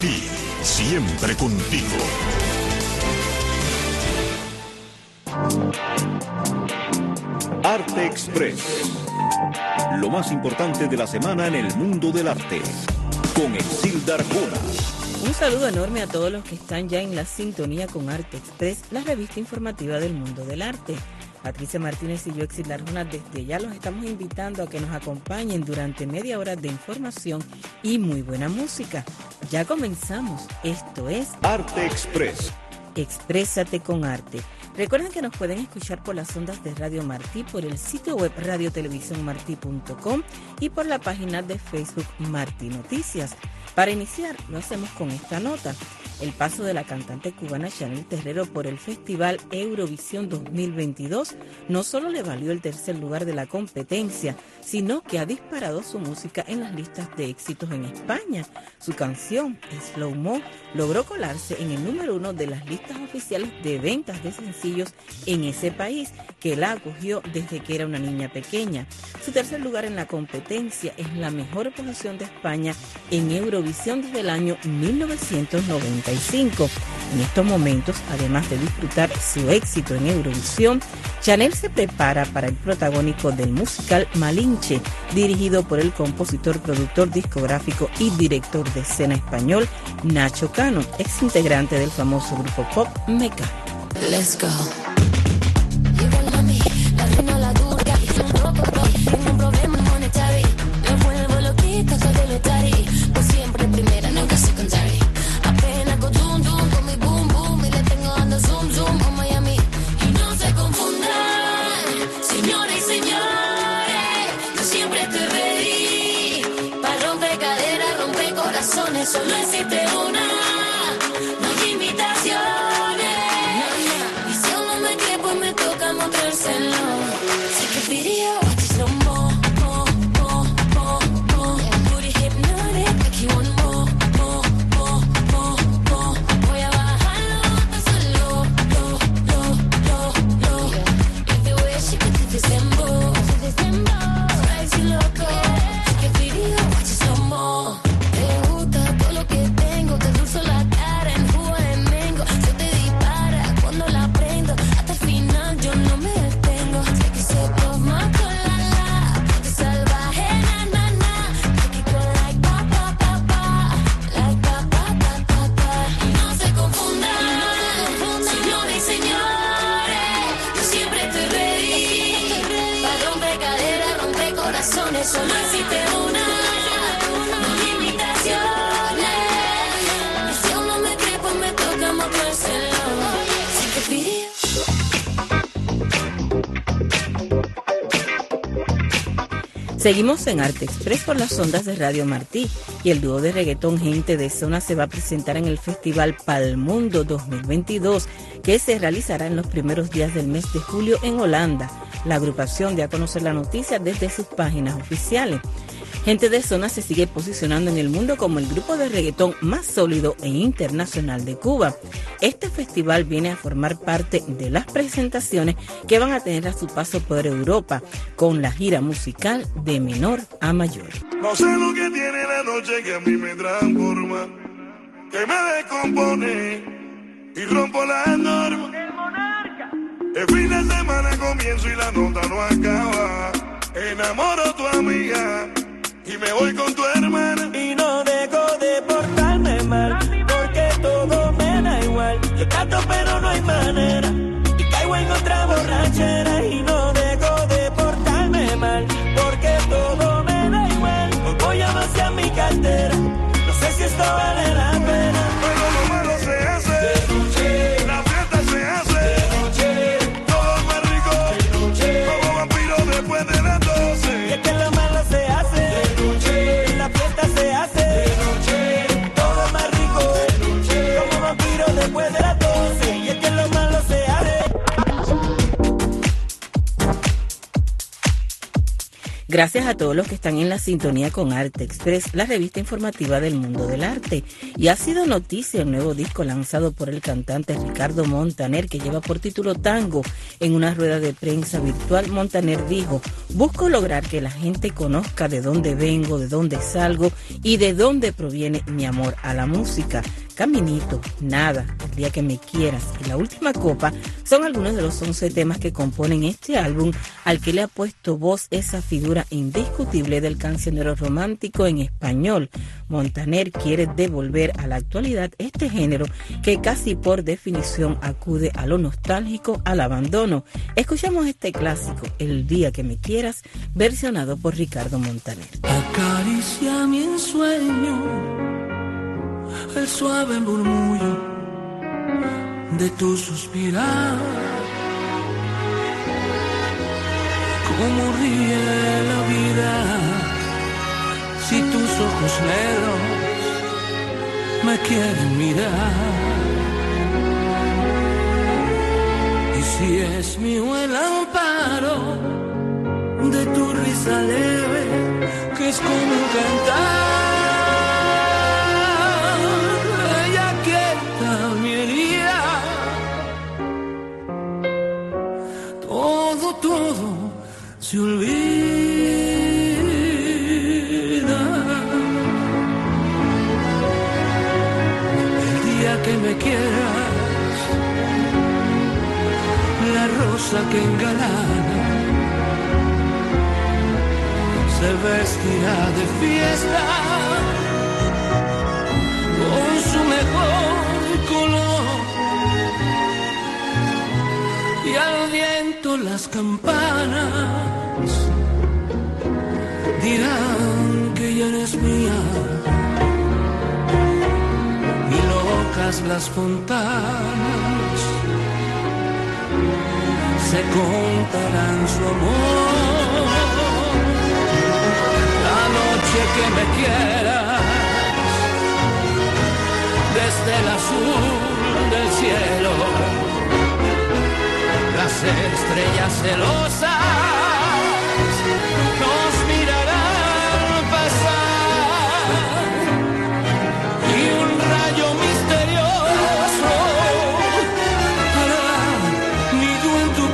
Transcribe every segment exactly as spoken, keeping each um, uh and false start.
Y siempre contigo. Arte Express. Lo más importante de la semana en el mundo del arte. Con Exilda Arjona. Un saludo enorme a todos los que están ya en la sintonía con Arte Express, la revista informativa del mundo del arte. Patricia Martínez y yo, Exilda Arjona, desde ya los estamos invitando a que nos acompañen durante media hora de información y muy buena música. Ya comenzamos. Esto es Arte Express. Exprésate con arte. Recuerden que nos pueden escuchar por las ondas de Radio Martí, por el sitio web radio televisión martí punto com y por la página de Facebook Martí Noticias. Para iniciar, lo hacemos con esta nota. El paso de la cantante cubana Chanel Terrero por el Festival Eurovisión dos mil veintidós no solo le valió el tercer lugar de la competencia, sino que ha disparado su música en las listas de éxitos en España. Su canción, Slow Mo, logró colarse en el número uno de las listas oficiales de ventas de sencillos en ese país, que la acogió desde que era una niña pequeña. Su tercer lugar en la competencia es la mejor posición de España en Eurovisión desde el año mil novecientos noventa y cinco. En estos momentos, además de disfrutar su éxito en Eurovisión, Chanel se prepara para el protagónico del musical Malinche, dirigido por el compositor, productor discográfico y director de escena español Nacho Cano, ex integrante del famoso grupo pop Mecano. Let's go. Solo existe una, no hay imitaciones. Y si aún no me cree, pues me toca mostrárselo. Sé que pidió slow mo, mo, mo, mo, mo. Booty hypnotic, make you want more, more, more, more, more. Voy a bajarlo hasta solo, lo, lo, lo, lo. Like the way she could do this dembow, this dembow. Crazy loco. Sé que pidió slow mo. Solo existe una, no hay imitaciones. Y si aún no me cree, pues me toca mostrárselo. Sé que pidió. Seguimos en Arte Express por las ondas de Radio Martí, y el dúo de reggaetón Gente de Zona se va a presentar en el Festival Palmundo dos mil veintidós, que se realizará en los primeros días del mes de julio en Holanda. La agrupación dio a conocer la noticia desde sus páginas oficiales. Gente de Zona se sigue posicionando en el mundo como el grupo de reggaetón más sólido e internacional de Cuba. Este festival viene a formar parte de las presentaciones que van a tener a su paso por Europa, con la gira musical de menor a mayor. No sé lo que tiene la noche que a mí me transforma, que me descompone y rompo las normas. El fin de semana comienzo y la nota no acaba. Enamoro a tu amiga y me voy con tu hermana. Y no dejo de portarme mal, porque todo me da igual. Yo trato pero no hay manera, y caigo en otra borrachera. Y no dejo de portarme mal, porque todo me da igual. Hoy voy a vaciar mi cartera, no sé si esto vale la pena. Pero lo malo se hace de noche, la fiesta se hace de noche, todo es más rico de noche, como vampiro después de las doce. Y es que lo malo se hace de noche, la fiesta se hace de noche, todo es más rico de noche, como vampiro después de las doce. Gracias a todos los que están en la sintonía con Arte Express, la revista informativa del mundo del arte. Y ha sido noticia el nuevo disco lanzado por el cantante Ricardo Montaner, que lleva por título Tango. En una rueda de prensa virtual, Montaner dijo: busco lograr que la gente conozca de dónde vengo, de dónde salgo y de dónde proviene mi amor a la música. Caminito, Nada, El día que me quieras y La última copa son algunos de los once temas que componen este álbum, al que le ha puesto voz esa figura indiscutible del cancionero romántico en español. Montaner quiere devolver a la actualidad este género que casi por definición acude a lo nostálgico, al abandono. Escuchamos este clásico, El día que me quieras, versionado por Ricardo Montaner. Acaricia mi ensueño el suave murmullo de tu suspirar, cómo ríe la vida si tus ojos negros me quieren mirar, y si es mío el amparo de tu risa leve, que es como un cantar. Todo se olvida el día que me quieras, la rosa que engalana se vestirá de fiesta con su mejor color, y al viento las campanas dirán que ya eres mía, y locas las fontanas se contarán su amor. La noche que me quieras, desde el azul del cielo, las estrellas celosas nos mirarán pasar, y un rayo misterioso hará nido en tu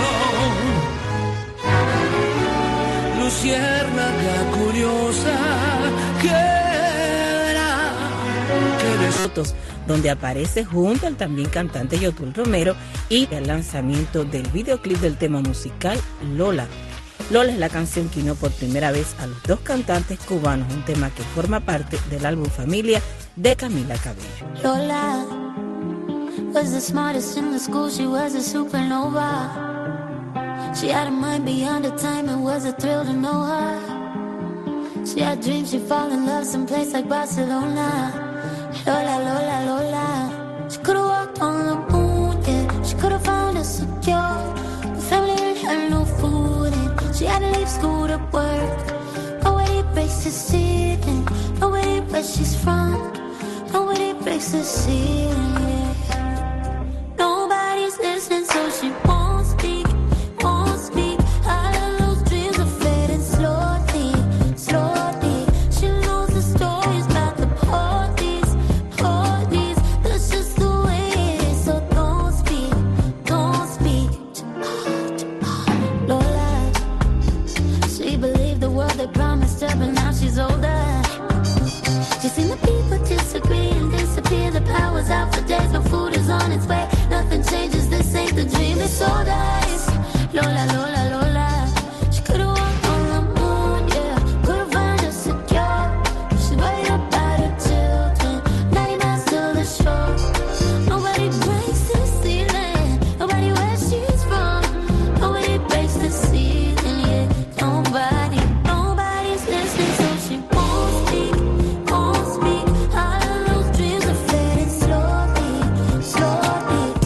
pelo, luciérnaga curiosa que verá que eres Fotos, donde aparece junto al también cantante Yotul Romero, y el lanzamiento del videoclip del tema musical Lola. Lola es la canción que unió por primera vez a los dos cantantes cubanos, un tema que forma parte del álbum Familia de Camila Cabello. Lola was the smartest in the school, she was a supernova. She had a mind beyond her time, it was a thrill to know her. She had dreams, she'd fall in love someplace like Barcelona. Lola, Lola, Lola, she could've walked on the moon, yeah. She could've found a secure, the family had no food, and she had to leave school to work. Nobody breaks the ceiling, nobody where she's from, nobody breaks the ceiling, yeah. Nobody's listening, so she won't speak, won't speak. All of those dreams are fading slowly, slowly. She knows the stories about the police, police. That's just the way it is, so don't speak, don't speak. Lola, she believed the world they promised her, but now she's older. She's seen the people disagree and disappear. The power's out for days, no food is on its way. Nothing changes, this ain't the dream, it's so nice. Lola, Lola, Lola, she could've walked on the moon, yeah. Could've found her secure. She's worried about her children, ninety miles to the shore. Nobody breaks the ceiling, nobody where she's from, nobody breaks the ceiling, yeah. Nobody, nobody's listening, so she won't speak, won't speak. All of those dreams are fading slowly, slowly.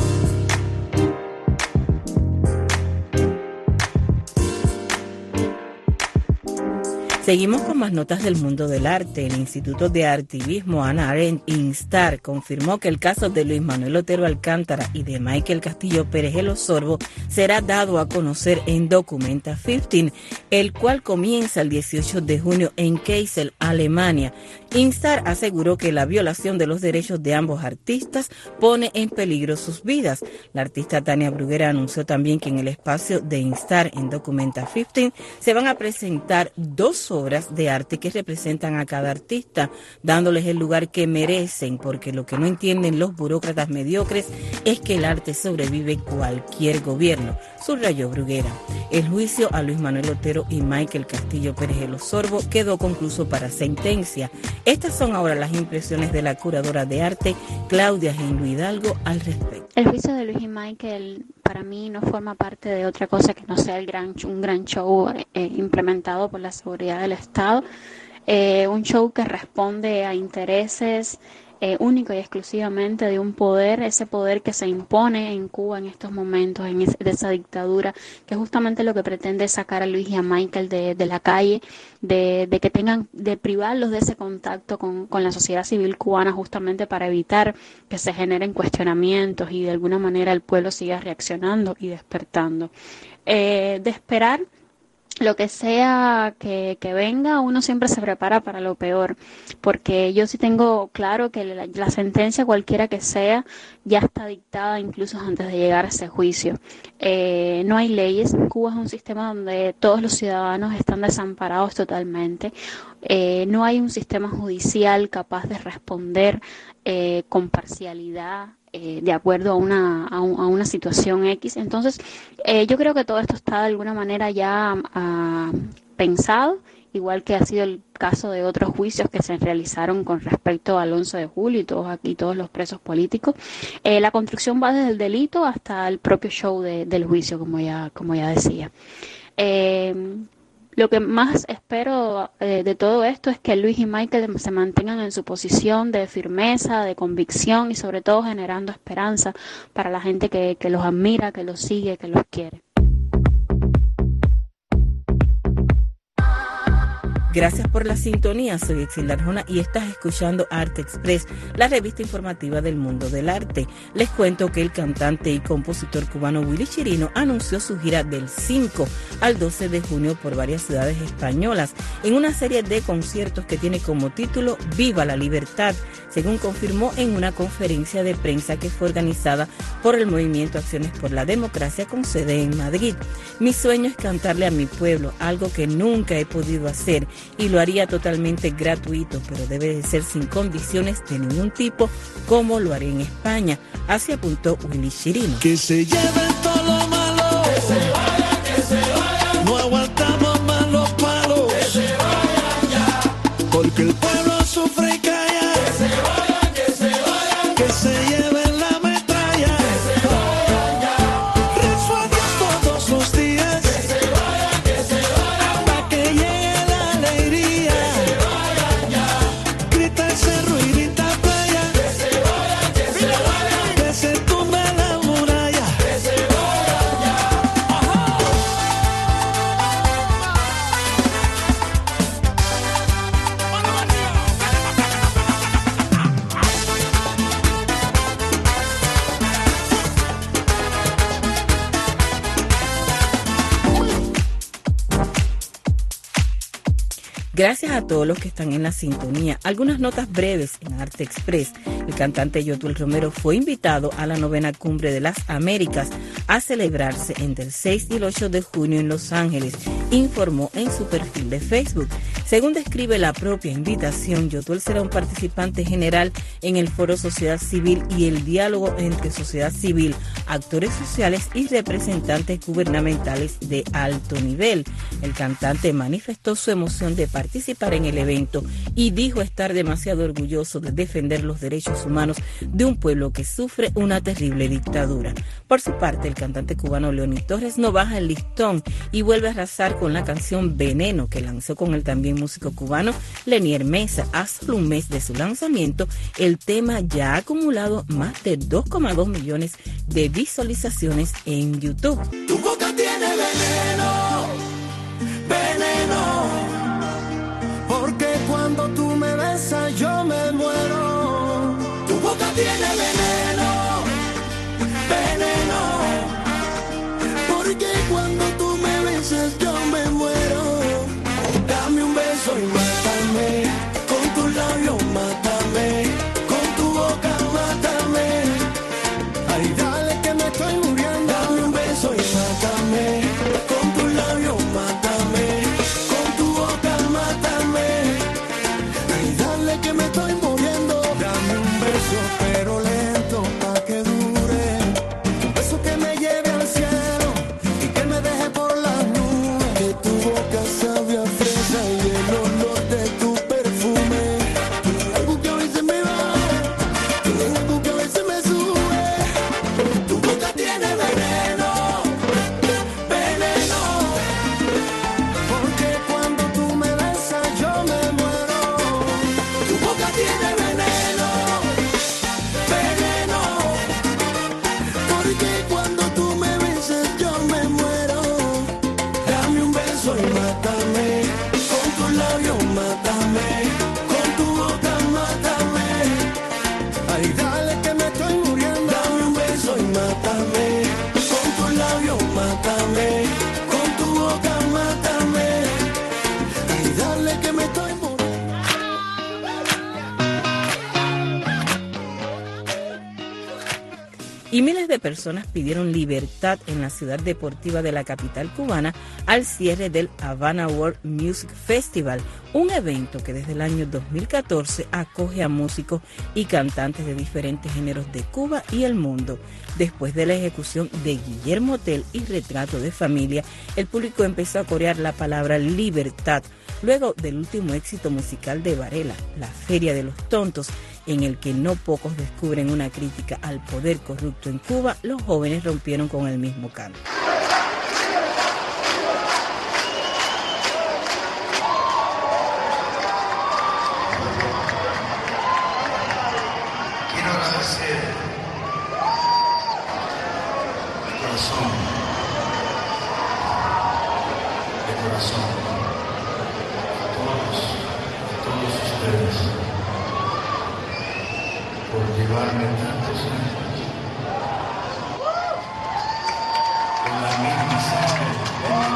Seguimos con más notas del mundo del arte. El Instituto de Artivismo Hannah Arendt Instar confirmó que el caso de Luis Manuel Otero Alcántara y de Michael Castillo Pérez El Osorbo será dado a conocer en Documenta quince, el cual comienza el dieciocho de junio en Kassel, Alemania. Instar aseguró que la violación de los derechos de ambos artistas pone en peligro sus vidas. La artista Tania Bruguera anunció también que en el espacio de Instar en Documenta quince se van a presentar dos obras de arte que representan a cada artista, dándoles el lugar que merecen, porque lo que no entienden los burócratas mediocres es que el arte sobrevive cualquier gobierno, subrayó Bruguera. El juicio a Luis Manuel Otero y Michael Castillo Pérez El Osorbo quedó concluso para sentencia. Estas son ahora las impresiones de la curadora de arte, Claudia Gendo Hidalgo, al respecto. El juicio de Luis y Michael para mí no forma parte de otra cosa que no sea el gran, un gran show eh, implementado por la seguridad del Estado. Eh, un show que responde a intereses eh, único y exclusivamente de un poder, ese poder que se impone en Cuba en estos momentos, en ese, de esa dictadura, que justamente lo que pretende es sacar a Luis y a Michael de, de la calle, de, de que tengan, de privarlos de ese contacto con, con la sociedad civil cubana, justamente para evitar que se generen cuestionamientos y de alguna manera el pueblo siga reaccionando y despertando. Eh, de esperar lo que sea que, que venga, uno siempre se prepara para lo peor, porque yo sí tengo claro que la, la sentencia, cualquiera que sea, ya está dictada incluso antes de llegar a ese juicio. Eh, no hay leyes. Cuba es un sistema donde todos los ciudadanos están desamparados totalmente. Eh, no hay un sistema judicial capaz de responder eh, con parcialidad, Eh, de acuerdo a una, a, un, a una situación X. Entonces, eh, yo creo que todo esto está de alguna manera ya uh, pensado, igual que ha sido el caso de otros juicios que se realizaron con respecto al once de julio y todos aquí, todos los presos políticos. Eh, la construcción va desde el delito hasta el propio show de, del juicio, como ya, como ya decía. Eh, Lo que más espero eh, de todo esto es que Luis y Michael se mantengan en su posición de firmeza, de convicción y sobre todo generando esperanza para la gente que, que los admira, que los sigue, que los quiere. Gracias por la sintonía, soy Exilda Arjona y estás escuchando Arte Express, la revista informativa del mundo del arte. Les cuento que el cantante y compositor cubano Willy Chirino anunció su gira del cinco al doce de junio por varias ciudades españolas, en una serie de conciertos que tiene como título Viva la Libertad, según confirmó en una conferencia de prensa que fue organizada por el Movimiento Acciones por la Democracia con sede en Madrid. Mi sueño es cantarle a mi pueblo, algo que nunca he podido hacer, y lo haría totalmente gratuito, pero debe de ser sin condiciones de ningún tipo, como lo haré en España. Así apuntó Willy Chirino. Que se lleven todo lo malo, que se vaya, que se vaya, no aguantamos más los palos, que se vayan ya, porque el pueblo sufre y calla, que se vayan, que se vayan, que se lleven la metralla, que se vayan ya, rezo a Dios todos los días, que se vayan, que se vayan, hasta que llegue la alegría, que se vayan ya, grita el cerro y grita playa, que se vayan, que se vayan, que se tumbe la muralla, que se vayan ya. Gracias a todos los que están en la sintonía. Algunas notas breves en Arte Express. El cantante Yotuel Romero fue invitado a la novena Cumbre de las Américas a celebrarse entre el seis y el ocho de junio en Los Ángeles, informó en su perfil de Facebook. Según describe la propia invitación, Yotuel será un participante general en el Foro Sociedad Civil y el diálogo entre sociedad civil, actores sociales y representantes gubernamentales de alto nivel. El cantante manifestó su emoción de participar en el evento y dijo estar demasiado orgulloso de defender los derechos humanos de un pueblo que sufre una terrible dictadura. Por su parte, el cantante cubano Leonid Torres no baja el listón y vuelve a arrasar con la canción Veneno, que lanzó con el también músico cubano Lenier Mesa. A solo un mes de su lanzamiento, el tema ya ha acumulado más de dos coma dos millones de visualizaciones en YouTube. Tu boca tiene veneno, veneno, tiene veneno, veneno, porque cuando tú me besas yo me muero. Dame un beso y mátame, con tus labios mátame, con tu boca mátame. Ay, dale que me estoy muriendo. Dame un beso y mátame, con tus labios mátame, con tu boca mátame. Ay, dale que me estoy muriendo. Dame un beso pero lento pa' que dure, un beso que me lleve al cielo y que me deje por las nubes. Que tu boca sabe a fresa y el olor de tu perfume. Tiene algo que a veces me baja, tiene algo que a veces me sube. Tu boca tiene veneno, veneno, porque cuando tú me besas yo me muero. Tu boca tiene veneno, veneno, porque cuando tú me besas yo me muero. Dame un beso y mátame, con tus labios mátame, con tu boca mátame. Ay, dale que me estoy muriendo. Dame un beso y mátame, con tus labios mátame, con tu boca mátame. Ay, dale que me estoy muriendo. Y miles de personas pidieron libertad en la ciudad deportiva de la capital cubana al cierre del Havana World Music Festival, un evento que desde el año dos mil catorce acoge a músicos y cantantes de diferentes géneros de Cuba y el mundo. Después de la ejecución de Guillermo Tell y Retrato de Familia, el público empezó a corear la palabra libertad, luego del último éxito musical de Varela, La Feria de los Tontos, en el que no pocos descubren una crítica al poder corrupto en Cuba. Los jóvenes rompieron con el mismo canto. Quiero agradecer de corazón, de corazón, a todos, a todos ustedes, por llevarme tantos años con la misma sangre de mi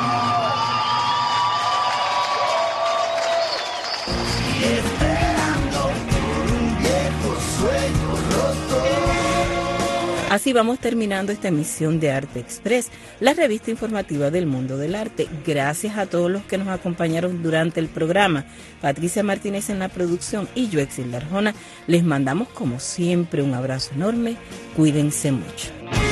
vida. Y esperando por un viejo sueño roto. Así vamos terminando esta emisión de Arte Express, la revista informativa del mundo del arte. Gracias a todos los que nos acompañaron durante el programa. Patricia Martínez en la producción y yo, Exilda Arjona, les mandamos como siempre un abrazo enorme. Cuídense mucho.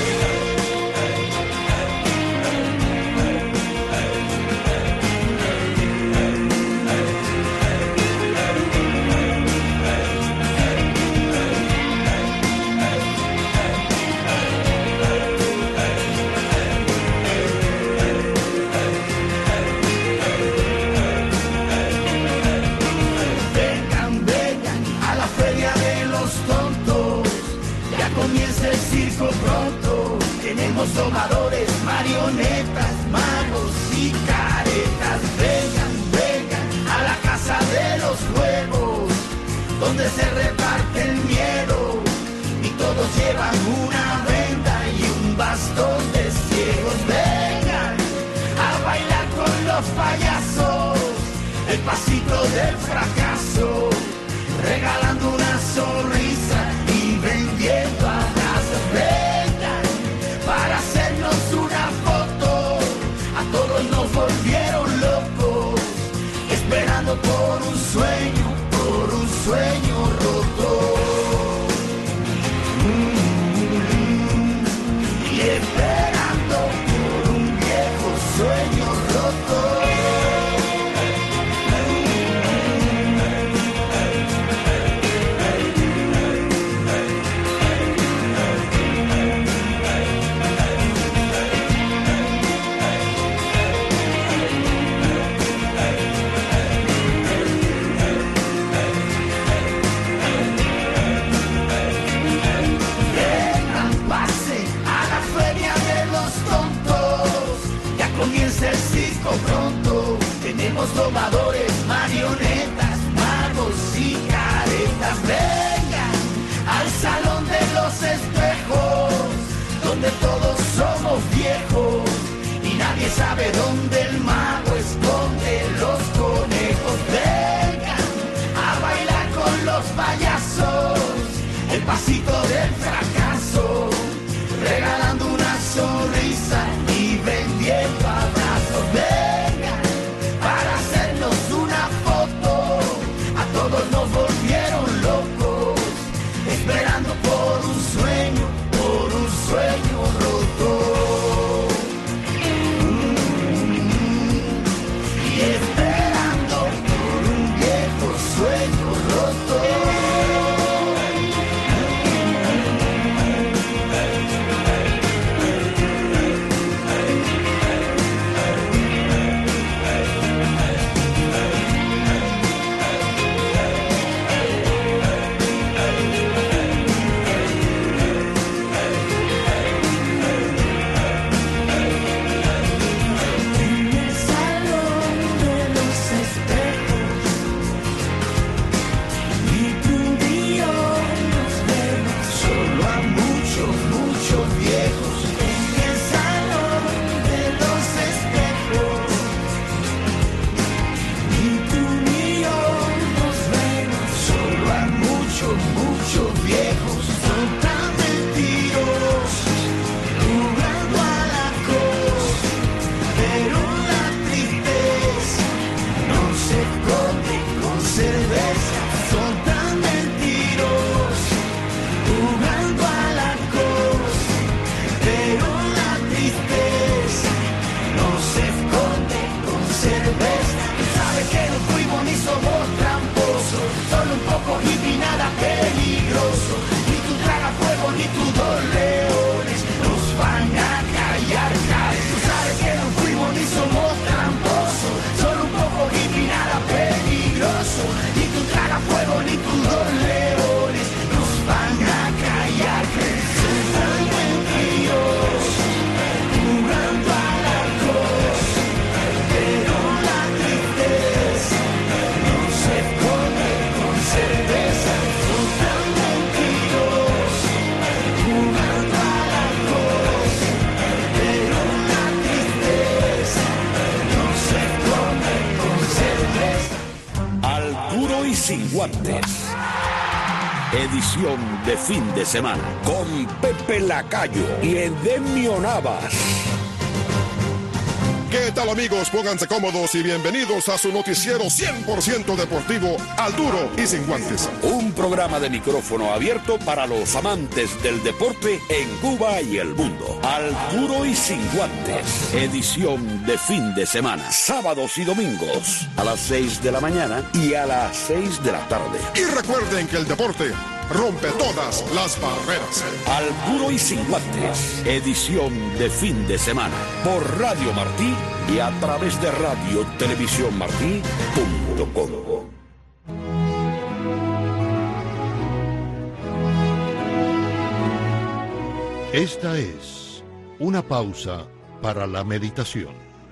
Domadores, marionetas, magos y caretas. Vengan, vengan a la casa de los huevos, donde se reparte el miedo y todos llevan una venda y un bastón de ciegos. Vengan a bailar con los payasos, el pasito del fracaso, regalando una sonrisa y vendiendo abrazos. Vengan para hacernos una foto, a todos nos volvieron locos, esperando por un sueño, por un sueño roto. Mm-hmm. Y esperando por un viejo sueño roto. Pronto tenemos domadores, marionetas, magos y caretas. Vengan al salón espejos, donde todos somos viejos y nadie sabe dónde el mago esconde los conejos. Vengan a bailar con los payasos, el pasito del fracaso, regalando una sonrisa y vendiendo abrazos. Vengan para hacernos una foto, a todos nos volvieron locos, esperando por un sueño, por un sueño roto. Mm, y esperando por un viejo sueño roto. Sin guantes. Edición de fin de semana con Pepe Lacayo y Edemio Navas. ¿Qué tal, amigos? Pónganse cómodos y bienvenidos a su noticiero cien por ciento deportivo, Al Duro y Sin Guantes. Un programa de micrófono abierto para los amantes del deporte en Cuba y el mundo. Al Duro y Sin Guantes. Edición de fin de semana. Sábados y domingos a las seis de la mañana y a las seis de la tarde. Y recuerden que el deporte rompe todas las barreras. Al Duro y Sin Guantes. Edición de fin de semana. Por Radio Martí y a través de radio televisión martí punto com. Esta es una pausa para la meditación.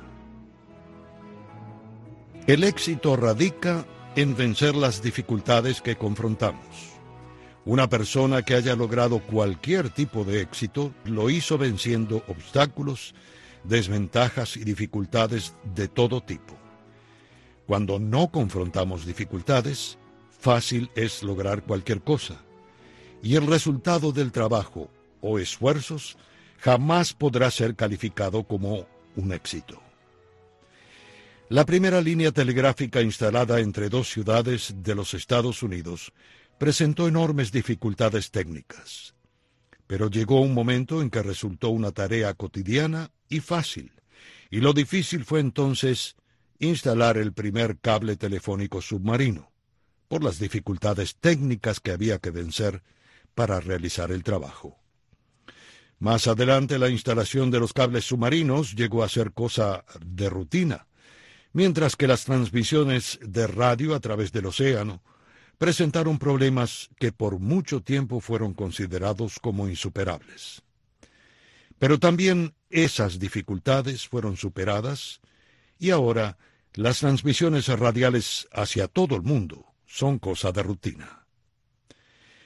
El éxito radica en vencer las dificultades que confrontamos. Una persona que haya logrado cualquier tipo de éxito lo hizo venciendo obstáculos, desventajas y dificultades de todo tipo. Cuando no confrontamos dificultades, fácil es lograr cualquier cosa, y el resultado del trabajo o esfuerzos jamás podrá ser calificado como un éxito. La primera línea telegráfica instalada entre dos ciudades de los Estados Unidos presentó enormes dificultades técnicas, pero llegó un momento en que resultó una tarea cotidiana y fácil, y lo difícil fue entonces instalar el primer cable telefónico submarino, por las dificultades técnicas que había que vencer para realizar el trabajo. Más adelante, la instalación de los cables submarinos llegó a ser cosa de rutina, mientras que las transmisiones de radio a través del océano presentaron problemas que por mucho tiempo fueron considerados como insuperables. Pero también esas dificultades fueron superadas y ahora las transmisiones radiales hacia todo el mundo son cosa de rutina.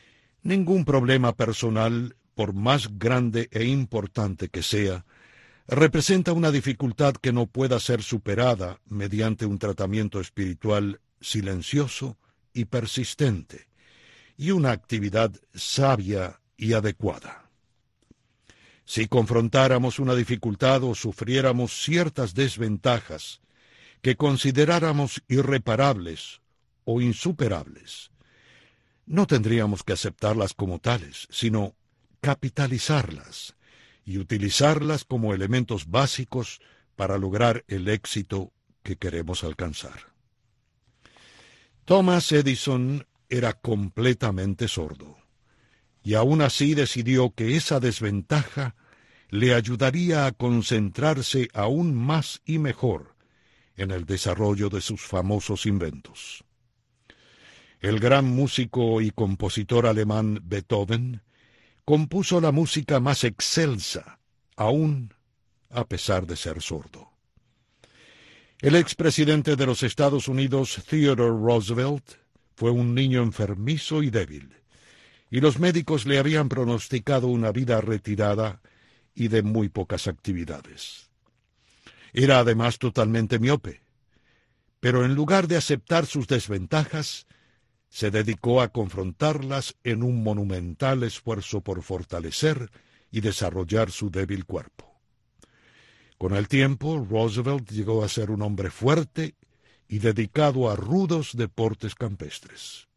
Ningún problema personal, por más grande e importante que sea, representa una dificultad que no pueda ser superada mediante un tratamiento espiritual silencioso y persistente, y una actividad sabia y adecuada. Si confrontáramos una dificultad o sufriéramos ciertas desventajas que consideráramos irreparables o insuperables, no tendríamos que aceptarlas como tales, sino capitalizarlas y utilizarlas como elementos básicos para lograr el éxito que queremos alcanzar. Thomas Edison era completamente sordo, y aún así decidió que esa desventaja le ayudaría a concentrarse aún más y mejor en el desarrollo de sus famosos inventos. El gran músico y compositor alemán Beethoven compuso la música más excelsa, aún a pesar de ser sordo. El expresidente de los Estados Unidos, Theodore Roosevelt, fue un niño enfermizo y débil, y los médicos le habían pronosticado una vida retirada y de muy pocas actividades. Era además totalmente miope, pero en lugar de aceptar sus desventajas, se dedicó a confrontarlas en un monumental esfuerzo por fortalecer y desarrollar su débil cuerpo. Con el tiempo, Roosevelt llegó a ser un hombre fuerte y dedicado a rudos deportes campestres.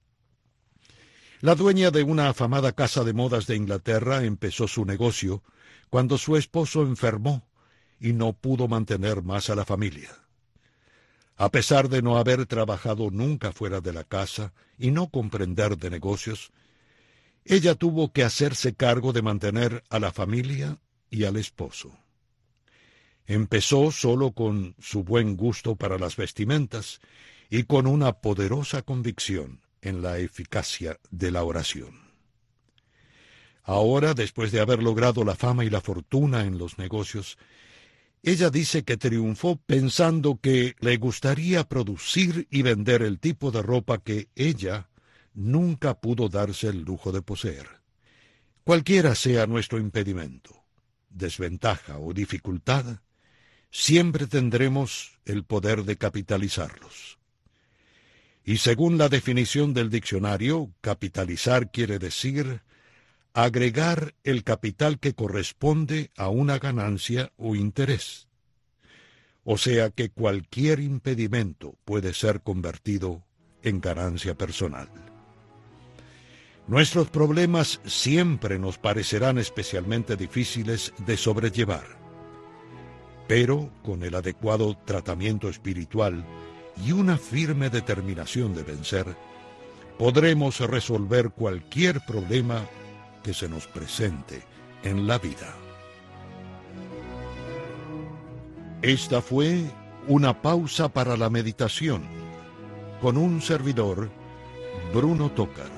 La dueña de una afamada casa de modas de Inglaterra empezó su negocio cuando su esposo enfermó y no pudo mantener más a la familia. A pesar de no haber trabajado nunca fuera de la casa y no comprender de negocios, ella tuvo que hacerse cargo de mantener a la familia y al esposo. Empezó solo con su buen gusto para las vestimentas y con una poderosa convicción en la eficacia de la oración. Ahora, después de haber logrado la fama y la fortuna en los negocios, ella dice que triunfó pensando que le gustaría producir y vender el tipo de ropa que ella nunca pudo darse el lujo de poseer. Cualquiera sea nuestro impedimento, desventaja o dificultad, siempre tendremos el poder de capitalizarlos. Y según la definición del diccionario, capitalizar quiere decir agregar el capital que corresponde a una ganancia o interés. O sea que cualquier impedimento puede ser convertido en ganancia personal. Nuestros problemas siempre nos parecerán especialmente difíciles de sobrellevar, pero con el adecuado tratamiento espiritual y una firme determinación de vencer, podremos resolver cualquier problema que se nos presente en la vida. Esta fue una pausa para la meditación con un servidor, Bruno Tócaras.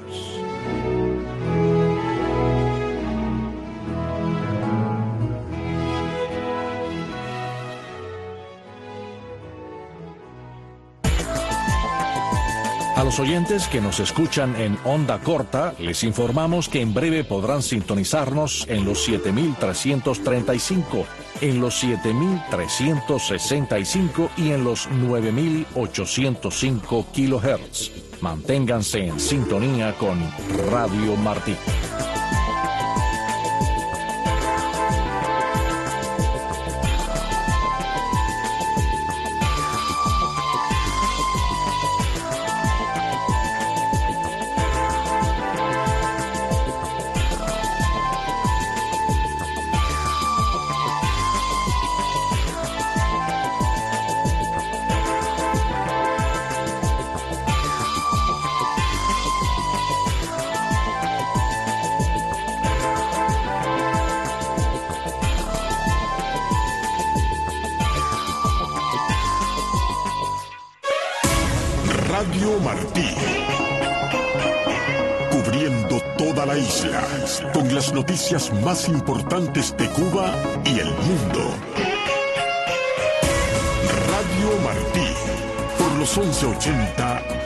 A los oyentes que nos escuchan en onda corta, les informamos que en breve podrán sintonizarnos en los siete mil trescientos treinta y cinco, en los siete mil trescientos sesenta y cinco y en los nueve mil ochocientos cinco kilohertz. Manténganse en sintonía con Radio Martí. Radio Martí, cubriendo toda la isla con las noticias más importantes de Cuba y el mundo. Radio Martí, por los once ochenta